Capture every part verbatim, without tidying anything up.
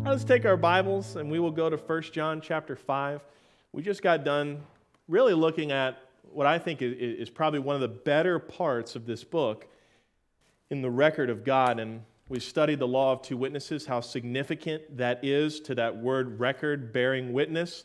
Let's take our Bibles and we will go to First John chapter five. We just got done really looking at what I think is probably one of the better parts of this book in the record of God. And we studied the law of two witnesses, how significant that is to that word record, bearing witness.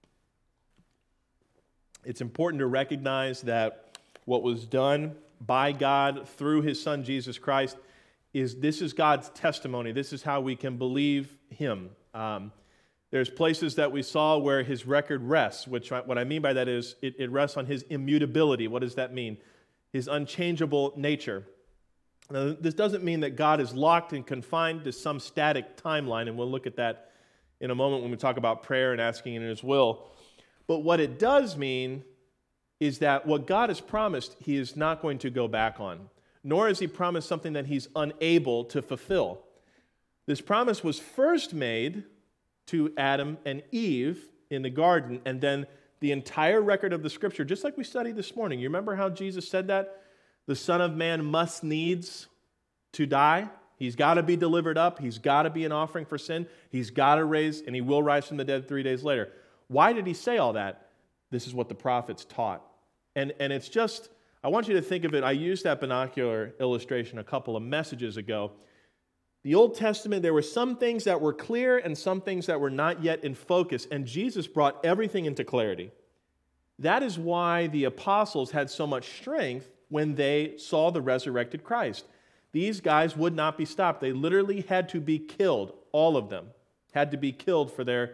It's important to recognize that what was done by God through His Son Jesus Christ is this is God's testimony. This is how we can believe Him. Um, there's places that we saw where His record rests, which what I mean by that is it, it rests on His immutability. What does that mean? His unchangeable nature. Now, this doesn't mean that God is locked and confined to some static timeline, and we'll look at that in a moment when we talk about prayer and asking in His will. But what it does mean is that what God has promised, He is not going to go back on, nor has He promised something that He's unable to fulfill. This promise was first made to Adam and Eve in the garden, and then the entire record of the Scripture, just like we studied this morning. You remember how Jesus said that? The Son of Man must needs to die. He's got to be delivered up. He's got to be an offering for sin. He's got to raise, and He will rise from the dead three days later. Why did He say all that? This is what the prophets taught. And, and it's just, I want you to think of it, I used that binocular illustration a couple of messages ago. The Old Testament, there were some things that were clear and some things that were not yet in focus, and Jesus brought everything into clarity. That is why the apostles had so much strength when they saw the resurrected Christ. These guys would not be stopped. They literally had to be killed, all of them, had to be killed for their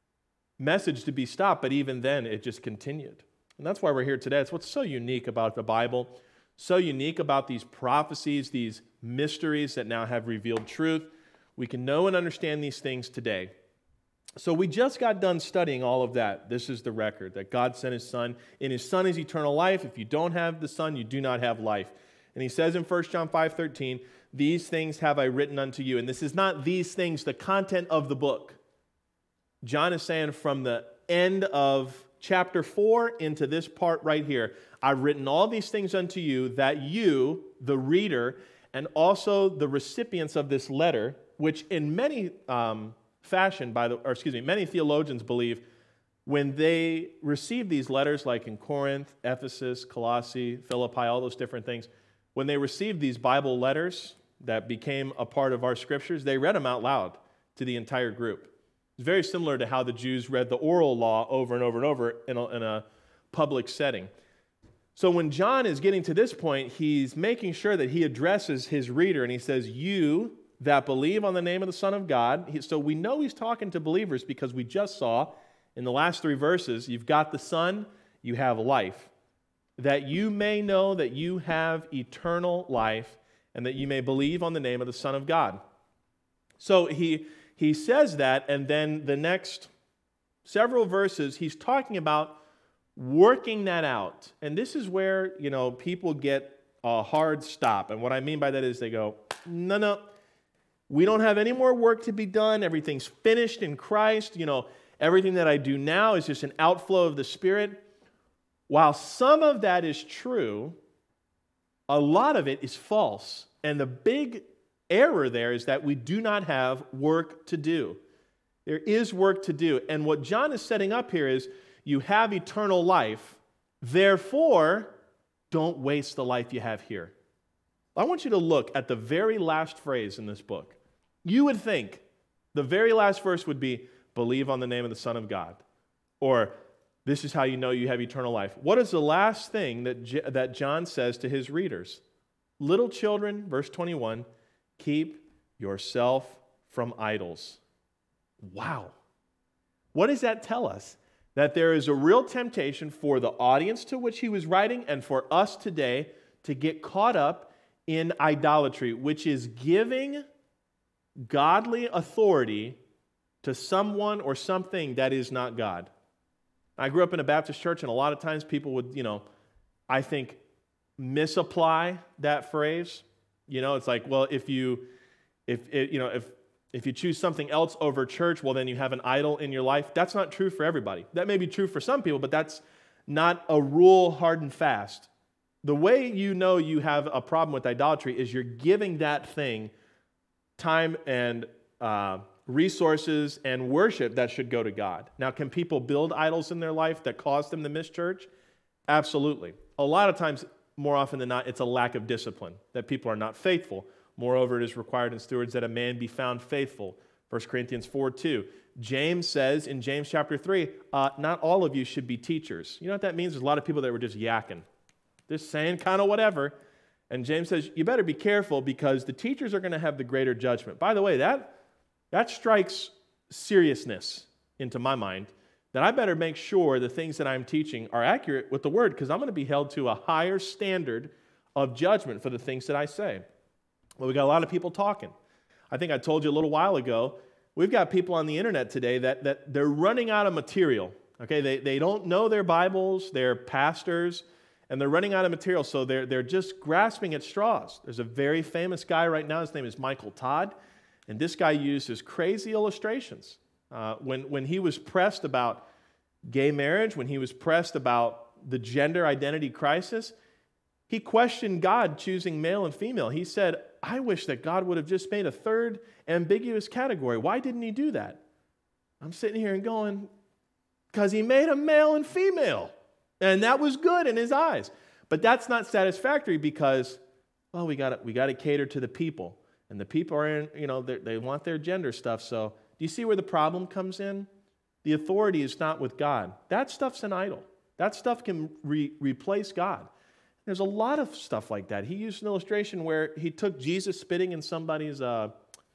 message to be stopped, but even then it just continued. And that's why we're here today. It's what's so unique about the Bible, so unique about these prophecies, these mysteries that now have revealed truth. We can know and understand these things today. So we just got done studying all of that. This is the record, that God sent His Son. In His Son is eternal life. If you don't have the Son, you do not have life. And He says in First John five thirteen, these things have I written unto you. And this is not these things, the content of the book. John is saying from the end of chapter four into this part right here, I've written all these things unto you that you, the reader, and also the recipients of this letter, which in many um, fashion, by the, or excuse me, many theologians believe when they receive these letters, like in Corinth, Ephesus, Colossae, Philippi, all those different things, when they received these Bible letters that became a part of our scriptures, they read them out loud to the entire group. It's very similar to how the Jews read the oral law over and over and over in a, in a public setting. So when John is getting to this point, he's making sure that he addresses his reader, and he says, you that believe on the name of the Son of God. He, so we know he's talking to believers because we just saw in the last three verses, you've got the Son, you have life. That you may know that you have eternal life, and that you may believe on the name of the Son of God. So he... He says that, and then the next several verses, he's talking about working that out. And this is where, you know, people get a hard stop. And what I mean by that is they go, no, no, we don't have any more work to be done. Everything's finished in Christ. You know, everything that I do now is just an outflow of the Spirit. While some of that is true, a lot of it is false. And the big error there is that we do not have work to do. There is work to do. And what John is setting up here is you have eternal life, therefore, don't waste the life you have here. I want you to look at the very last phrase in this book. You would think the very last verse would be, believe on the name of the Son of God. Or, this is how you know you have eternal life. What is the last thing that, J- that John says to his readers? Little children, verse twenty-one, keep yourself from idols. Wow. What does that tell us? That there is a real temptation for the audience to which he was writing and for us today to get caught up in idolatry, which is giving godly authority to someone or something that is not God. I grew up in a Baptist church, and a lot of times people would, you know, I think, misapply that phrase. You know, it's like, well, if you, if it, you know, if if you choose something else over church, well, then you have an idol in your life. That's not true for everybody. That may be true for some people, but that's not a rule hard and fast. The way you know you have a problem with idolatry is you're giving that thing time and uh, resources and worship that should go to God. Now, can people build idols in their life that cause them to miss church? Absolutely. A lot of times, more often than not, it's a lack of discipline, that people are not faithful. Moreover, it is required in stewards that a man be found faithful. First Corinthians four two. James says in James chapter three, uh, not all of you should be teachers. You know what that means? There's a lot of people that were just yakking, just saying kind of whatever. And James says, you better be careful because the teachers are going to have the greater judgment. By the way, that, that strikes seriousness into my mind, that I better make sure the things that I'm teaching are accurate with the Word, because I'm going to be held to a higher standard of judgment for the things that I say. Well, we got a lot of people talking. I think I told you a little while ago, we've got people on the internet today that, that they're running out of material. Okay, they, they don't know their Bibles, they're pastors, and they're running out of material, so they're, they're just grasping at straws. There's a very famous guy right now, his name is Michael Todd, and this guy uses crazy illustrations. Uh, when, when he was pressed about gay marriage, when he was pressed about the gender identity crisis, he questioned God choosing male and female. He said, I wish that God would have just made a third ambiguous category. Why didn't he do that? I'm sitting here and going, because he made a male and female. And that was good in his eyes. But that's not satisfactory because, well, we got we got to cater to the people. And the people are in, you know, they want their gender stuff. So do you see where the problem comes in? The authority is not with God. That stuff's an idol. That stuff can re- replace God. There's a lot of stuff like that. He used an illustration where he took Jesus spitting in somebody's, uh,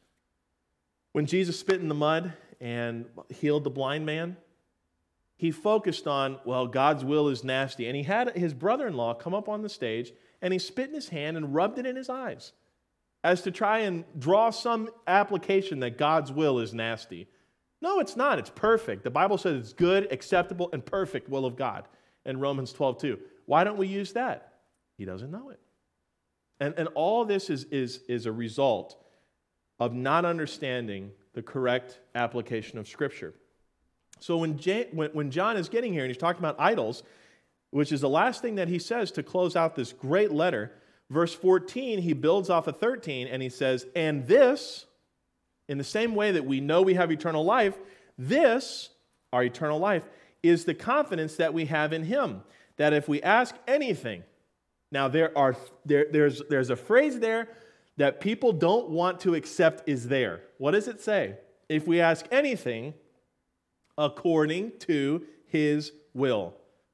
when Jesus spit in the mud and healed the blind man, he focused on, well, God's will is nasty. And he had his brother-in-law come up on the stage and he spit in his hand and rubbed it in his eyes as to try and draw some application that God's will is nasty. No, it's not. It's perfect. The Bible says it's good, acceptable, and perfect will of God in Romans twelve two. Why don't we use that? He doesn't know it. And, and all this is, is, is a result of not understanding the correct application of Scripture. So when, J, when, when John is getting here and he's talking about idols, which is the last thing that he says to close out this great letter, verse fourteen, he builds off of thirteen and he says, and this, in the same way that we know we have eternal life, this, our eternal life, is the confidence that we have in him, that if we ask anything, now there are there, there's, there's a phrase there that people don't want to accept is there. What does it say? If we ask anything according to his will.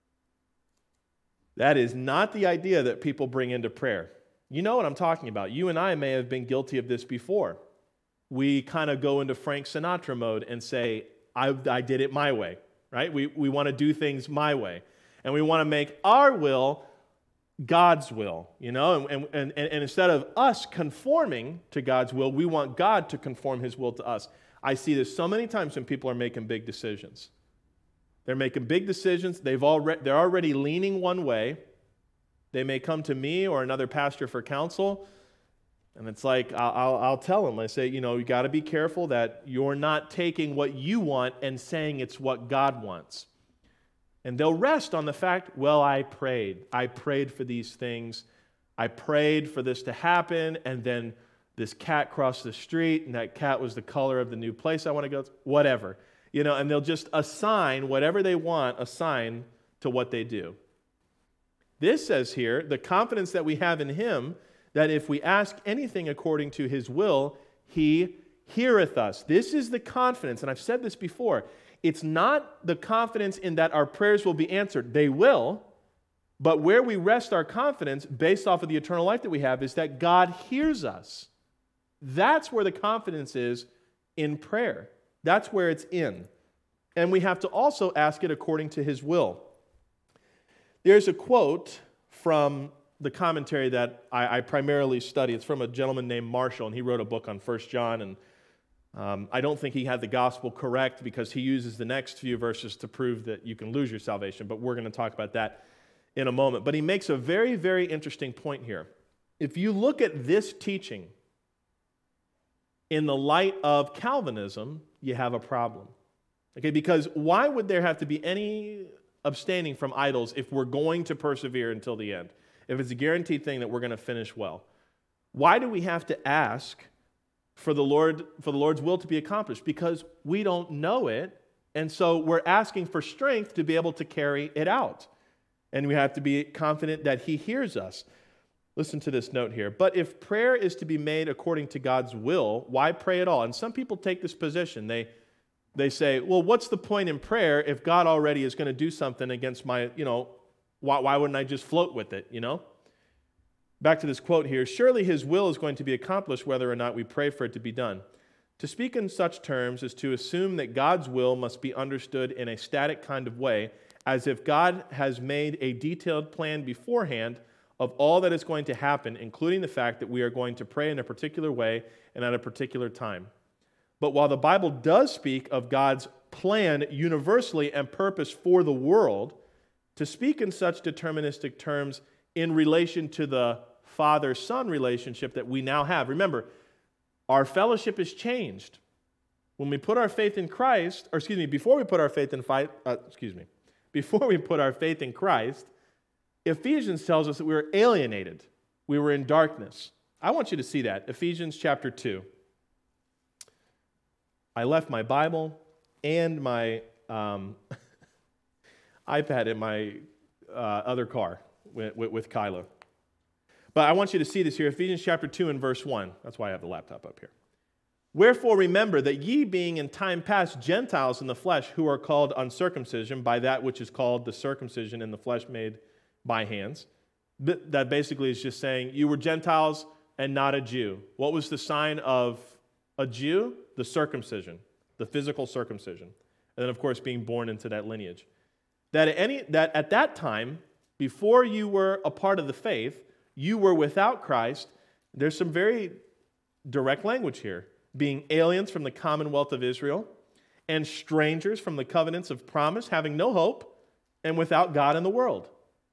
That is not the idea that people bring into prayer. You know what I'm talking about. You and I may have been guilty of this before. We kind of go into Frank Sinatra mode and say, I, I did it my way, right? We, we want to do things my way. And we want to make our will God's will, you know? And, and, and, and instead of us conforming to God's will, we want God to conform his will to us. I see this so many times when people are making big decisions. They're making big decisions. They've already, they're already leaning one way. They may come to me or another pastor for counsel, and it's like, I'll, I'll, I'll tell them, I say, you know, you got to be careful that you're not taking what you want and saying it's what God wants. And they'll rest on the fact, well, I prayed. I prayed for these things. I prayed for this to happen, and then this cat crossed the street, and that cat was the color of the new place I want to go to, whatever. You know, and they'll just assign whatever they want, assign to what they do. This says here, the confidence that we have in him, that if we ask anything according to his will, he heareth us. This is the confidence, and I've said this before. It's not the confidence in that our prayers will be answered. They will, but where we rest our confidence based off of the eternal life that we have is that God hears us. That's where the confidence is in prayer. That's where it's in. And we have to also ask it according to his will. There's a quote from the commentary that I, I primarily study. It's from a gentleman named Marshall, and he wrote a book on First John, and um, I don't think he had the gospel correct because he uses the next few verses to prove that you can lose your salvation, but we're going to talk about that in a moment. But he makes a very, very interesting point here. If you look at this teaching in the light of Calvinism, you have a problem. Okay, because why would there have to be any abstaining from idols if we're going to persevere until the end? If it's a guaranteed thing that we're going to finish well. Why do we have to ask for the Lord, for the Lord's will to be accomplished, because we don't know it, and so we're asking for strength to be able to carry it out. And we have to be confident that He hears us. Listen to this note here. But if prayer is to be made according to God's will, why pray at all? And some people take this position. They they say, well, what's the point in prayer if God already is going to do something against my, you know, why, why wouldn't I just float with it, you know? Back to this quote here. Surely His will is going to be accomplished whether or not we pray for it to be done. To speak in such terms is to assume that God's will must be understood in a static kind of way, as if God has made a detailed plan beforehand of all that is going to happen, including the fact that we are going to pray in a particular way and at a particular time. But while the Bible does speak of God's plan universally and purpose for the world, to speak in such deterministic terms in relation to the Father-Son relationship that we now have. Remember, our fellowship is changed. When we put our faith in Christ, or excuse me, before we put our faith in fight, uh, excuse me, before we put our faith in Christ, Ephesians tells us that we were alienated. We were in darkness. I want you to see that. Ephesians chapter two. I left my Bible and my um, iPad in my uh, other car with, with, with Kylo. But I want you to see this here. Ephesians chapter two and verse one. That's why I have the laptop up here. Wherefore remember that ye being in time past Gentiles in the flesh, who are called uncircumcision by that which is called the circumcision in the flesh made by hands. That basically is just saying you were Gentiles and not a Jew. What was the sign of a Jew? The circumcision, the physical circumcision. And then, of course, being born into that lineage. That at, any, that at that time, before you were a part of the faith, you were without Christ. There's some very direct language here. Being aliens from the commonwealth of Israel and strangers from the covenants of promise, having no hope and without God in the world.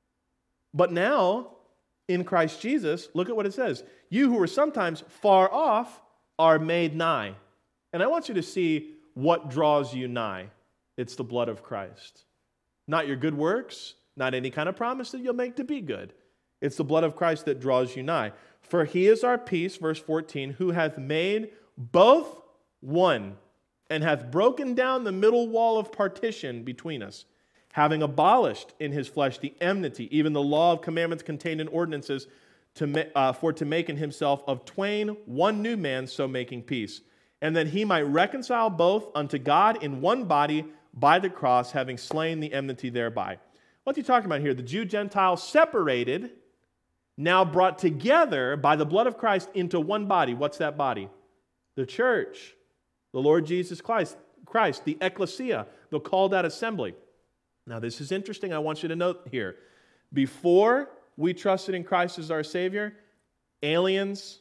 But now, in Christ Jesus, look at what it says. You who were sometimes far off are made nigh. And I want you to see what draws you nigh. It's the blood of Christ. Not your good works, not any kind of promise that you'll make to be good. It's the blood of Christ that draws you nigh. For He is our peace, verse fourteen, who hath made both one, and hath broken down the middle wall of partition between us, having abolished in His flesh the enmity, even the law of commandments contained in ordinances, to ma- uh, for to make in Himself of twain one new man, so making peace, and that He might reconcile both unto God in one body by the cross, having slain the enmity thereby. What's he talking about here? The Jew-Gentile separated, now brought together by the blood of Christ into one body. What's that body? The church, the Lord Jesus Christ, Christ, the ecclesia, the called out assembly. Now, this is interesting. I want you to note here. Before we trusted in Christ as our Savior, aliens,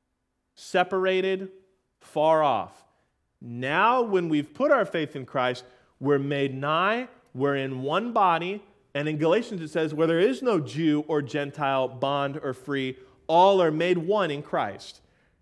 separated, far off. Now, when we've put our faith in Christ, we're made nigh, we're in one body, and in Galatians it says, where there is no Jew or Gentile, bond or free, all are made one in Christ.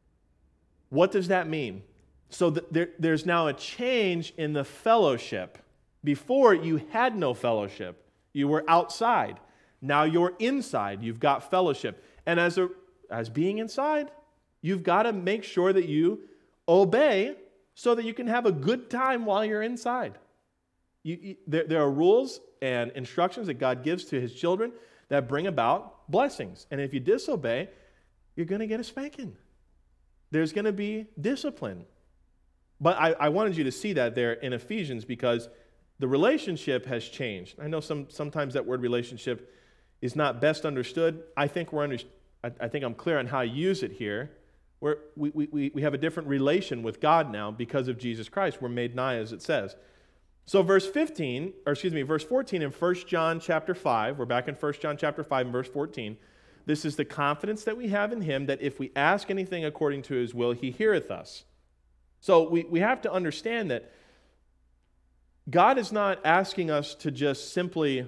What does that mean? So th- there, there's now a change in the fellowship. Before, you had no fellowship. You were outside. Now you're inside. You've got fellowship. And as, a, as being inside, you've got to make sure that you obey so that you can have a good time while you're inside. You, you, there, there are rules and instructions that God gives to His children that bring about blessings. And if you disobey, you're going to get a spanking. There's going to be discipline. But I, I wanted you to see that there in Ephesians because the relationship has changed. I know some sometimes that word relationship is not best understood. I think we're under, I, I think I'm clear on how I use it here. We're, we, we, we have a different relation with God now because of Jesus Christ. We're made nigh, as it says. So verse fifteen, or excuse me, verse fourteen in First John chapter five, we're back in First John chapter five and verse fourteen. This is the confidence that we have in Him, that if we ask anything according to His will, He heareth us. So we, we have to understand that God is not asking us to just simply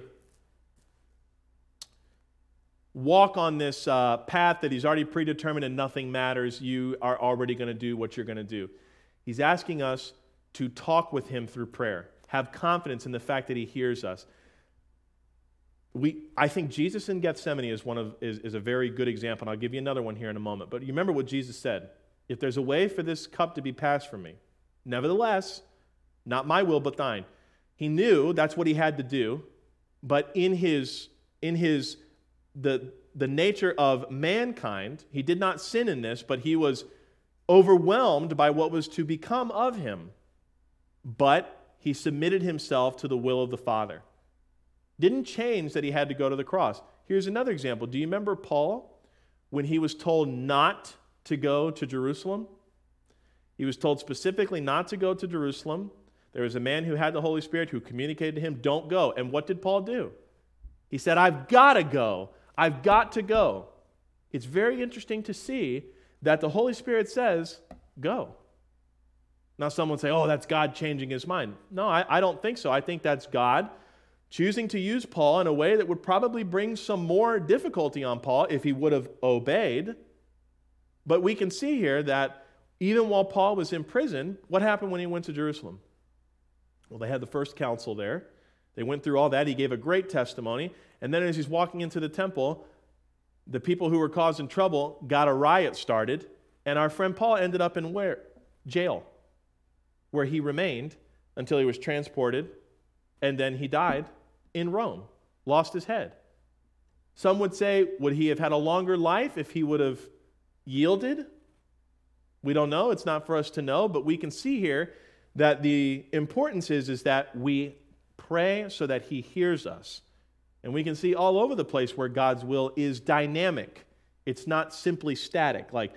walk on this uh, path that He's already predetermined and nothing matters. You are already going to do what you're going to do. He's asking us to talk with Him through prayer. Have confidence in the fact that He hears us. We, I think Jesus in Gethsemane is one of is, is a very good example, and I'll give you another one here in a moment. But you remember what Jesus said. if there's a way for this cup to be passed from me, nevertheless, not my will but thine. He knew that's what he had to do, but in his in his the the nature of mankind, he did not sin in this, but he was overwhelmed by what was to become of him. But he submitted himself to the will of the Father. Didn't change that he had to go to the cross. Here's another example. Do you remember Paul when he was told not to go to Jerusalem? He was told specifically not to go to Jerusalem. There was a man who had the Holy Spirit who communicated to him, don't go. And what did Paul do? He said, I've got to go. I've got to go. It's very interesting to see that the Holy Spirit says, go. Now someone would say, oh, that's God changing his mind. No, I, I don't think so. I think that's God choosing to use Paul in a way that would probably bring some more difficulty on Paul if he would have obeyed. But we can see here that even while Paul was in prison, what happened when he went to Jerusalem? Well, they had the first council there. They went through all that. He gave a great testimony. And then as he's walking into the temple, the people who were causing trouble got a riot started. And our friend Paul ended up in where? Jail, where he remained until he was transported. And then he died in Rome, lost his head. Some would say, would he have had a longer life if he would have yielded? We don't know. It's not for us to know. But we can see here that the importance is, is that we pray so that he hears us. And we can see all over the place where God's will is dynamic. It's not simply static. Like,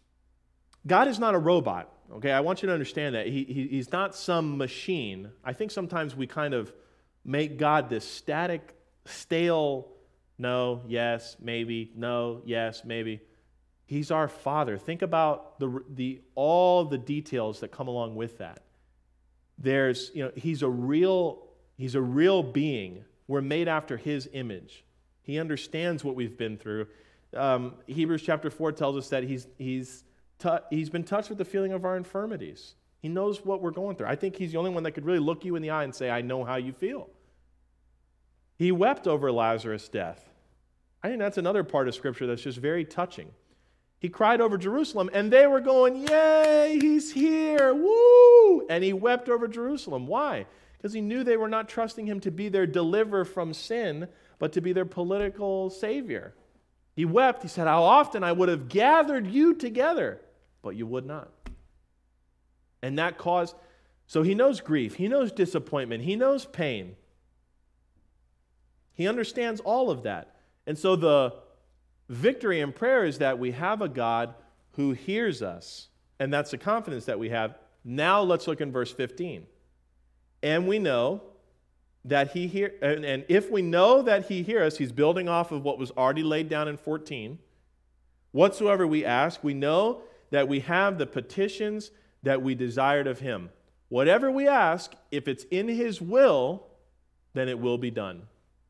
God is not a robot, okay? I want you to understand that. He, he, he's not some machine. I think sometimes we kind of make God this static, stale, no, yes, maybe, no, yes, maybe. He's our Father. Think about the, the all the details that come along with that. There's, you know, he's a real, he's a real being. We're made after his image. He understands what we've been through. Um, Hebrews chapter four tells us that he's he's tu- he's been touched with the feeling of our infirmities. He knows what we're going through. I think he's the only one that could really look you in the eye and say, I know how you feel. He wept over Lazarus' death. I think that's another part of Scripture that's just very touching. He cried over Jerusalem, and they were going, yay, he's here, woo! And he wept over Jerusalem. Why? Because he knew they were not trusting him to be their deliverer from sin, but to be their political savior. He wept. He said, how often I would have gathered you together, but you would not. And that caused, so he knows grief. He knows disappointment. He knows pain. He understands all of that. And so the victory in prayer is that we have a God who hears us. And that's the confidence that we have. Now let's look in verse fifteen. And we know that he hear, and, and if we know that he hears us, he's building off of what was already laid down in fourteen. Whatsoever we ask, we know that we have the petitions that we desired of him. Whatever we ask, if it's in his will, then it will be done.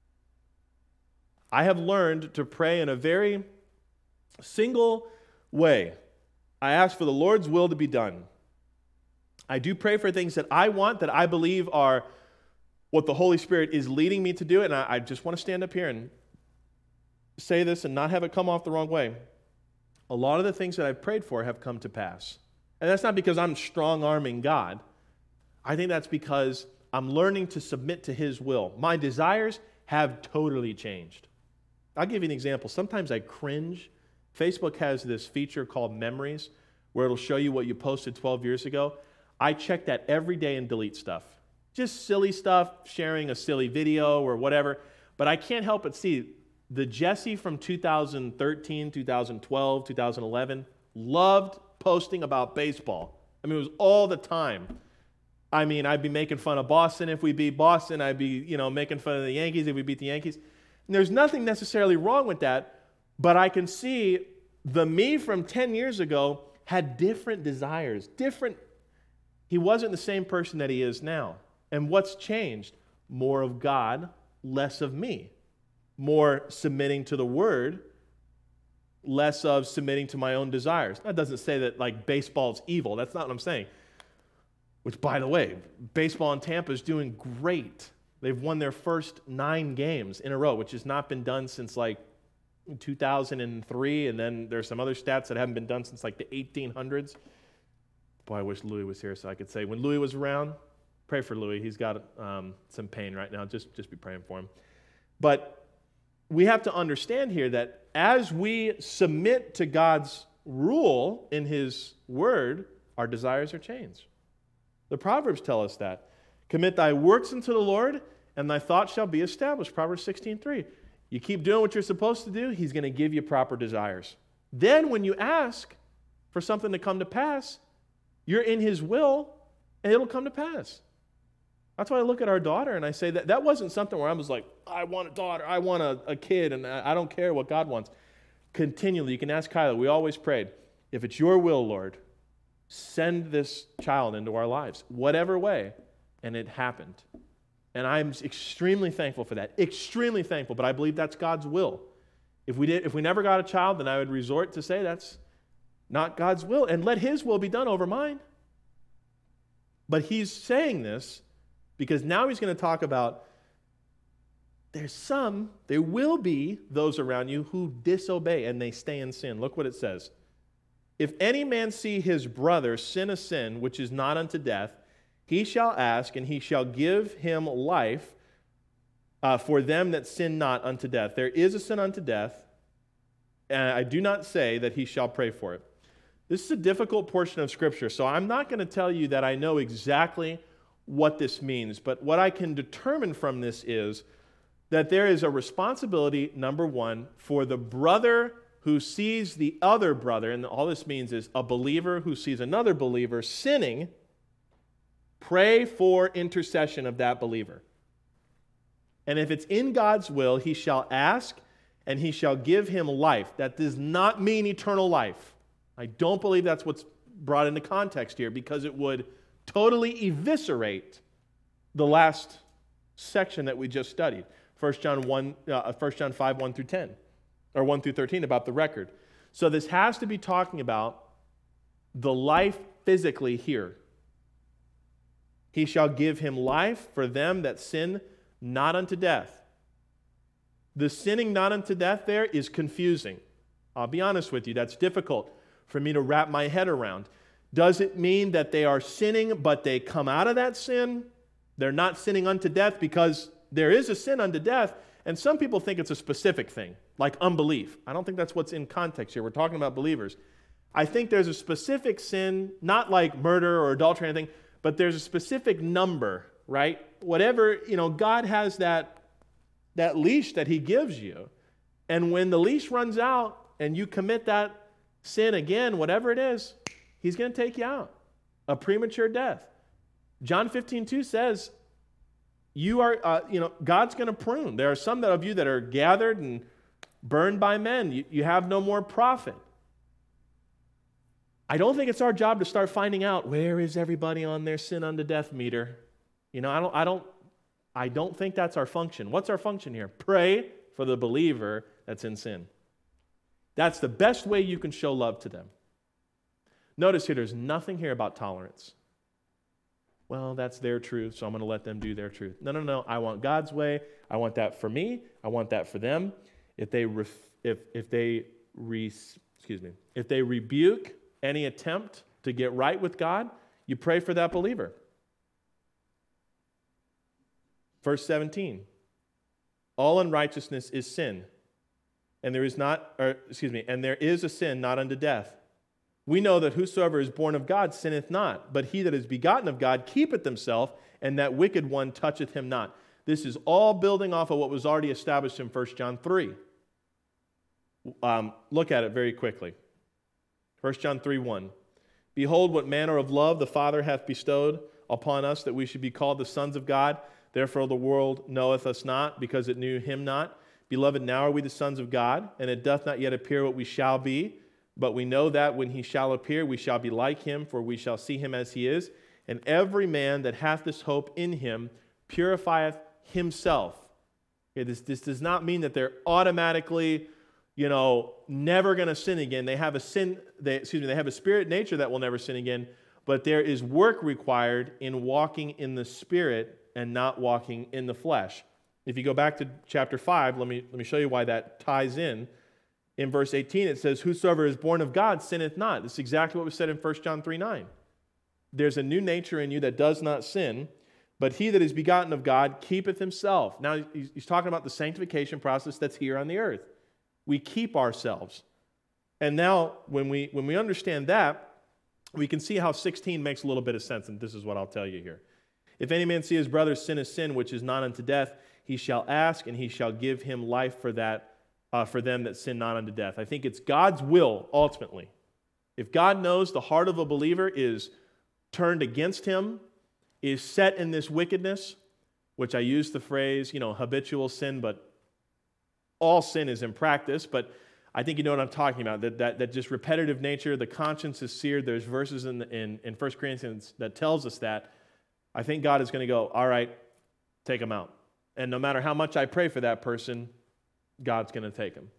I have learned to pray in a very single way. I ask for the Lord's will to be done. I do pray for things that I want, that I believe are what the Holy Spirit is leading me to do. And I, I just want to stand up here and say this and not have it come off the wrong way. A lot of the things that I've prayed for have come to pass. And that's not because I'm strong-arming God. I think that's because I'm learning to submit to his will. My desires have totally changed. I'll give you an example. Sometimes I cringe. Facebook has this feature called Memories where it'll show you what you posted twelve years ago. I check that every day and delete stuff. Just silly stuff, sharing a silly video or whatever. But I can't help but see the Jesse from two thousand thirteen, two thousand twelve, two thousand eleven loved posting about baseball. I mean, it was all the time. I mean, I'd be making fun of Boston if we beat Boston. I'd be, you know, making fun of the Yankees if we beat the Yankees. And there's nothing necessarily wrong with that, but I can see the me from ten years ago had different desires, different. He wasn't the same person that he is now. And what's changed? More of God, less of me. More submitting to the Word, less of submitting to my own desires. That doesn't say that, like, baseball's evil. That's not what I'm saying. Which, by the way, baseball in Tampa is doing great. They've won their first nine games in a row, which has not been done since, like, two thousand three, and then there's some other stats that haven't been done since like the eighteen hundreds. Boy, I wish Louis was here so I could say, when Louis was around, pray for Louis. He's got um, some pain right now. Just, just be praying for him. But we have to understand here that as we submit to God's rule in His Word, our desires are changed. The Proverbs tell us that. Commit thy works unto the Lord, and thy thoughts shall be established. Proverbs sixteen three. You keep doing what you're supposed to do, He's going to give you proper desires. Then when you ask for something to come to pass, you're in His will, and it'll come to pass. That's why I look at our daughter and I say that that wasn't something where I was like, I want a daughter, I want a, a kid, and I, I don't care what God wants. Continually, you can ask Kyla, we always prayed, if it's your will, Lord, send this child into our lives, whatever way, and it happened. And I'm extremely thankful for that, extremely thankful, but I believe that's God's will. If we did, if we never got a child, then I would resort to say that's not God's will, and let His will be done over mine. But He's saying this because now He's going to talk about there's some, there will be those around you who disobey and they stay in sin. Look what it says. If any man see his brother sin a sin which is not unto death, he shall ask, and he shall give him life uh, for them that sin not unto death. There is a sin unto death, and I do not say that he shall pray for it. This is a difficult portion of Scripture, so I'm not going to tell you that I know exactly what this means, but what I can determine from this is that there is a responsibility, number one, for the brother who sees the other brother, and all this means is a believer who sees another believer sinning, pray for intercession of that believer. And if it's in God's will, he shall ask, and he shall give him life. That does not mean eternal life. I don't believe that's what's brought into context here, because it would totally eviscerate the last section that we just studied. First John one, uh, First John five, one through ten, or one through thirteen, about the record. So this has to be talking about the life physically here. He shall give him life for them that sin not unto death. The sinning not unto death there is confusing. I'll be honest with you, that's difficult for me to wrap my head around. Does it mean that they are sinning, but they come out of that sin? They're not sinning unto death because there is a sin unto death, and some people think it's a specific thing, like unbelief. I don't think that's what's in context here. We're talking about believers. I think there's a specific sin, not like murder or adultery or anything, but there's a specific number, right? Whatever, you know, God has that, that leash that He gives you, and when the leash runs out and you commit that sin again, whatever it is, He's going to take you out. A premature death. John fifteen two says, you are, uh, you know, God's going to prune. There are some of you that are gathered and burned by men. You, you have no more profit. I don't think it's our job to start finding out where is everybody on their sin unto death meter. You know, I don't, I don't, I don't think that's our function. What's our function here? Pray for the believer that's in sin. That's the best way you can show love to them. Notice here, there's nothing here about tolerance. Well, that's their truth, so I'm going to let them do their truth. No, no, no. I want God's way. I want that for me. I want that for them. If they ref, if if they re, excuse me, if they rebuke any attempt to get right with God, you pray for that believer. Verse seventeen. All unrighteousness is sin, and there is not, or excuse me, and there is a sin not unto death. We know that whosoever is born of God sinneth not, but he that is begotten of God keepeth himself, and that wicked one toucheth him not. This is all building off of what was already established in First John three. Um, look at it very quickly. First John three one. Behold, what manner of love the Father hath bestowed upon us, that we should be called the sons of God. Therefore the world knoweth us not, because it knew him not. Beloved, now are we the sons of God, and it doth not yet appear what we shall be. But we know that when he shall appear, we shall be like him, for we shall see him as he is. And every man that hath this hope in him purifieth himself. Okay, this, this does not mean that they're automatically, you know, never going to sin again. They have a sin, they, excuse me, they have a spirit nature that will never sin again. But there is work required in walking in the Spirit and not walking in the flesh. If you go back to chapter five, let me let me show you why that ties in In verse eighteen, it says, whosoever is born of God sinneth not. This is exactly what was said in First John three nine. There's a new nature in you that does not sin, but he that is begotten of God keepeth himself. Now, he's talking about the sanctification process that's here on the earth. We keep ourselves. And now, when we, when we understand that, we can see how sixteen makes a little bit of sense, and this is what I'll tell you here. If any man see his brother sin a sin which is not unto death, he shall ask, and he shall give him life for that, uh, for them that sin not unto death. I think it's God's will, ultimately. If God knows the heart of a believer is turned against him, is set in this wickedness, which I use the phrase, you know, habitual sin, but all sin is in practice, but I think you know what I'm talking about, that, that, that just repetitive nature, the conscience is seared. There's verses in, the, in, in First Corinthians that tells us that. I think God is going to go, all right, take him out. And no matter how much I pray for that person, God's going to take him.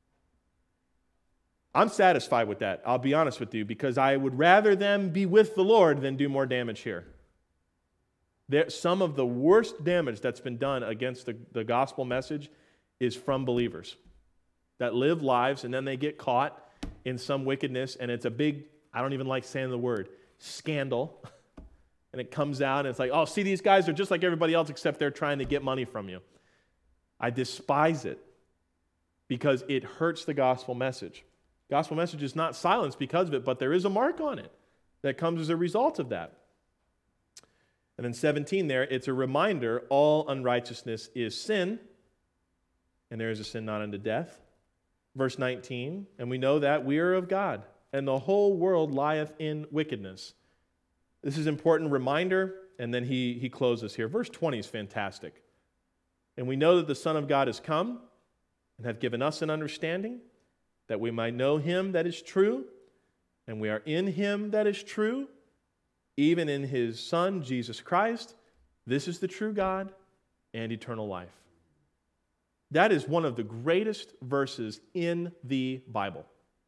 I'm satisfied with that, I'll be honest with you, because I would rather them be with the Lord than do more damage here. There, some of the worst damage that's been done against the, the gospel message is from believers that live lives and then they get caught in some wickedness, and it's a big, I don't even like saying the word, scandal. And it comes out and it's like, oh, see, these guys are just like everybody else except they're trying to get money from you. I despise it because it hurts the gospel message. Gospel message is not silenced because of it, but there is a mark on it that comes as a result of that. And then seventeen there, it's a reminder, all unrighteousness is sin, and there is a sin not unto death. Verse nineteen, and we know that we are of God, and the whole world lieth in wickedness. This is an important reminder, and then he, he closes here. Verse twenty is fantastic. And we know that the Son of God has come and hath given us an understanding, that we might know him that is true, and we are in him that is true, even in his Son, Jesus Christ. This is the true God and eternal life. That is one of the greatest verses in the Bible.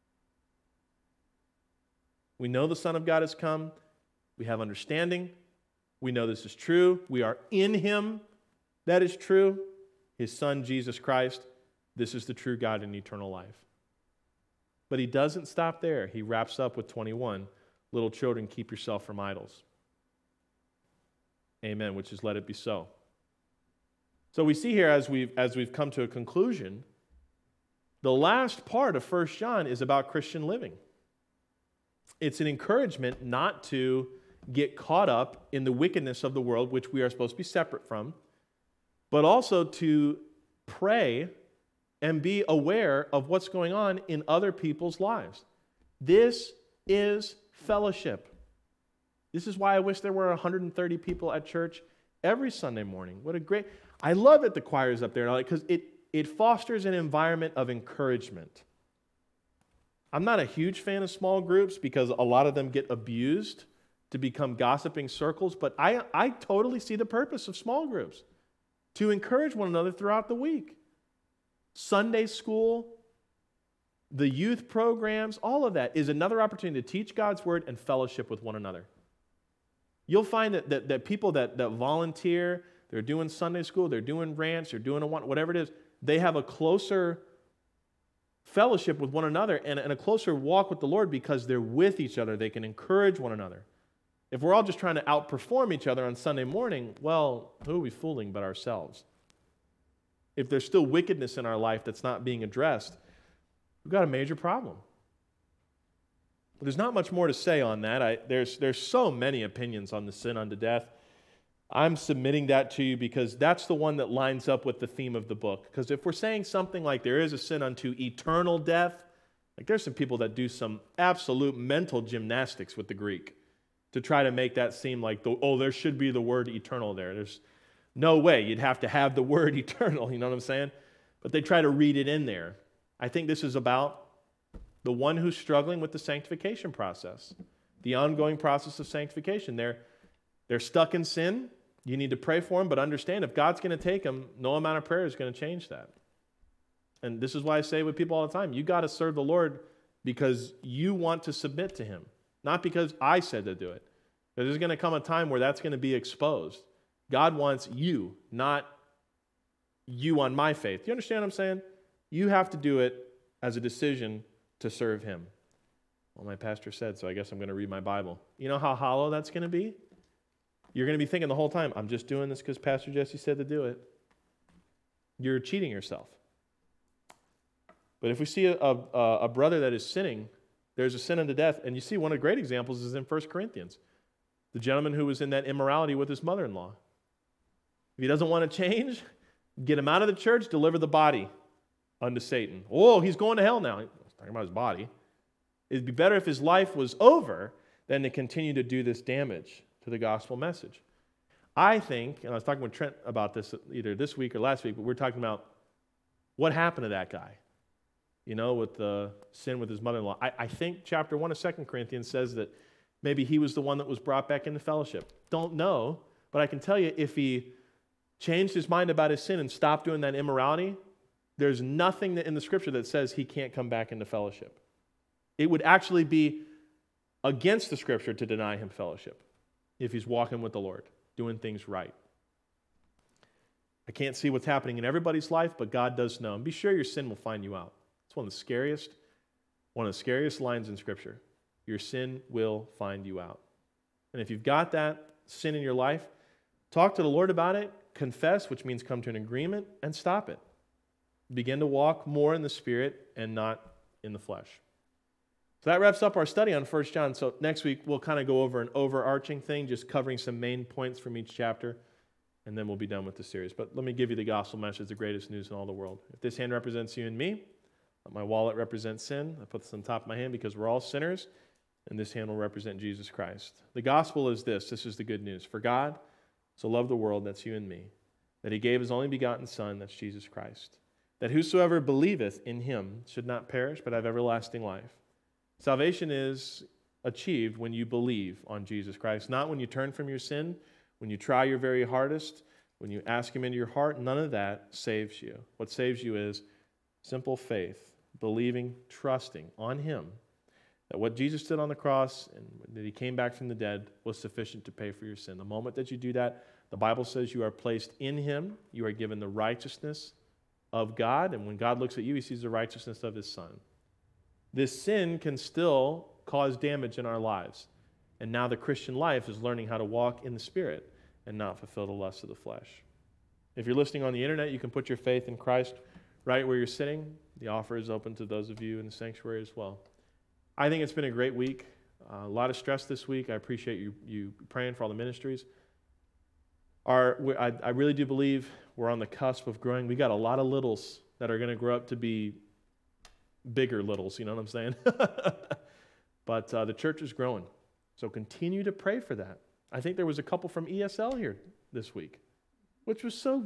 We know the Son of God has come. We have understanding. We know this is true. We are in him that is true. His Son, Jesus Christ. This is the true God and eternal life. But he doesn't stop there. He wraps up with twenty-one. Little children, keep yourself from idols. Amen, which is let it be so. So we see here as we've, as we've come to a conclusion, the last part of First John is about Christian living. It's an encouragement not to get caught up in the wickedness of the world, which we are supposed to be separate from, but also to pray and be aware of what's going on in other people's lives. This is fellowship. This is why I wish there were one hundred thirty people at church every Sunday morning. What a great... I love it the choir's up there because it, it fosters an environment of encouragement. I'm not a huge fan of small groups because a lot of them get abused to become gossiping circles, but I, I totally see the purpose of small groups, to encourage one another throughout the week. Sunday school, the youth programs, all of that is another opportunity to teach God's word and fellowship with one another. You'll find that, that, that people that, that volunteer, they're doing Sunday school, they're doing ranch, they're doing a, whatever it is, they have a closer fellowship with one another and, and a closer walk with the Lord because they're with each other. They can encourage one another. If we're all just trying to outperform each other on Sunday morning, well, who are we fooling but ourselves? If there's still wickedness in our life that's not being addressed, we've got a major problem. But there's not much more to say on that. I, there's, there's so many opinions on the sin unto death. I'm submitting that to you because that's the one that lines up with the theme of the book. Because if we're saying something like there is a sin unto eternal death, like there's some people that do some absolute mental gymnastics with the Greek to try to make that seem like, the, oh, there should be the word eternal there. There's no way. You'd have to have the word eternal, you know what I'm saying? But they try to read it in there. I think this is about the one who's struggling with the sanctification process, the ongoing process of sanctification. They're, they're stuck in sin. You need to pray for them, but understand if God's going to take them, no amount of prayer is going to change that. And this is why I say with people all the time, you got to serve the Lord because you want to submit to him, not because I said to do it. But there's going to come a time where that's going to be exposed. God wants you, not you on my faith. Do you understand what I'm saying? You have to do it as a decision to serve him. Well, my pastor said, so I guess I'm going to read my Bible. You know how hollow that's going to be? You're going to be thinking the whole time, I'm just doing this because Pastor Jesse said to do it. You're cheating yourself. But if we see a, a, a brother that is sinning, there's a sin unto death. And you see one of the great examples is in First Corinthians. The gentleman who was in that immorality with his mother-in-law. If he doesn't want to change, get him out of the church, deliver the body unto Satan. Oh, he's going to hell now. He's talking about his body. It'd be better if his life was over than to continue to do this damage to the gospel message. I think, and I was talking with Trent about this either this week or last week, but we're talking about what happened to that guy, you know, with the sin with his mother-in-law. I, I think chapter one of Second Corinthians says that maybe he was the one that was brought back into fellowship. Don't know, but I can tell you if he changed his mind about his sin and stopped doing that immorality, there's nothing that in the scripture that says he can't come back into fellowship. It would actually be against the scripture to deny him fellowship if he's walking with the Lord, doing things right. I can't see what's happening in everybody's life, but God does know. And be sure your sin will find you out. It's one of the scariest, one of the scariest lines in scripture. Your sin will find you out. And if you've got that sin in your life, talk to the Lord about it, confess, which means come to an agreement, and stop it. Begin to walk more in the Spirit and not in the flesh. So that wraps up our study on First John. So next week, we'll kind of go over an overarching thing, just covering some main points from each chapter, and then we'll be done with the series. But let me give you the gospel message, the greatest news in all the world. If this hand represents you and me, my wallet represents sin. I put this on top of my hand because we're all sinners, and this hand will represent Jesus Christ. The gospel is this. This is the good news. For God so loved the world, that's you and me, that he gave his only begotten Son, that's Jesus Christ, that whosoever believeth in him should not perish but have everlasting life. Salvation is achieved when you believe on Jesus Christ, not when you turn from your sin, when you try your very hardest, when you ask him into your heart. None of that saves you. What saves you is simple faith, believing, trusting on him, that what Jesus did on the cross and that he came back from the dead was sufficient to pay for your sin. The moment that you do that, the Bible says you are placed in him, you are given the righteousness of God, and when God looks at you, he sees the righteousness of his Son. This sin can still cause damage in our lives. And now the Christian life is learning how to walk in the Spirit and not fulfill the lusts of the flesh. If you're listening on the internet, you can put your faith in Christ right where you're sitting. The offer is open to those of you in the sanctuary as well. I think it's been a great week. Uh, a lot of stress this week. I appreciate you, you praying for all the ministries. Our, I, I really do believe we're on the cusp of growing. We got a lot of littles that are going to grow up to be bigger littles, you know what I'm saying? But uh, the church is growing. So continue to pray for that. I think there was a couple from E S L here this week, which was so,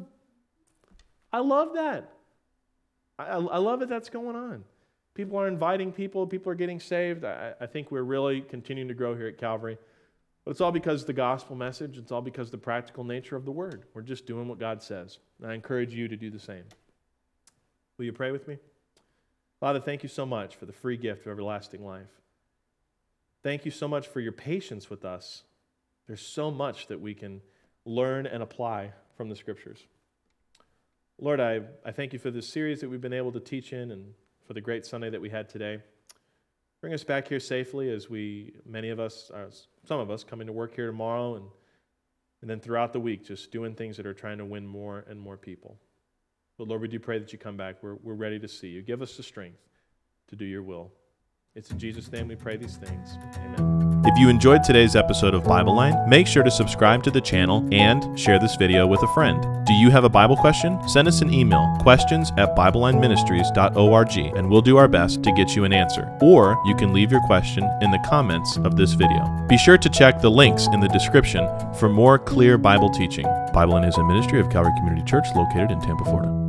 I love that. I, I love it that's going on. People are inviting people. People are getting saved. I, I think we're really continuing to grow here at Calvary. But it's all because of the gospel message. It's all because of the practical nature of the word. We're just doing what God says. And I encourage you to do the same. Will you pray with me? Father, thank you so much for the free gift of everlasting life. Thank you so much for your patience with us. There's so much that we can learn and apply from the Scriptures. Lord, I, I thank you for this series that we've been able to teach in and for the great Sunday that we had today. Bring us back here safely as we, many of us, uh, some of us, coming to work here tomorrow and, and then throughout the week, just doing things that are trying to win more and more people. But Lord, we do pray that you come back. We're, we're ready to see you. Give us the strength to do your will. It's in Jesus' name we pray these things. Amen. If you enjoyed today's episode of Bible Line, make sure to subscribe to the channel and share this video with a friend. Do you have a Bible question? Send us an email, questions at bible line ministries dot org, and we'll do our best to get you an answer. Or you can leave your question in the comments of this video. Be sure to check the links in the description for more clear Bible teaching. Bible Line is a ministry of Calvary Community Church located in Tampa, Florida.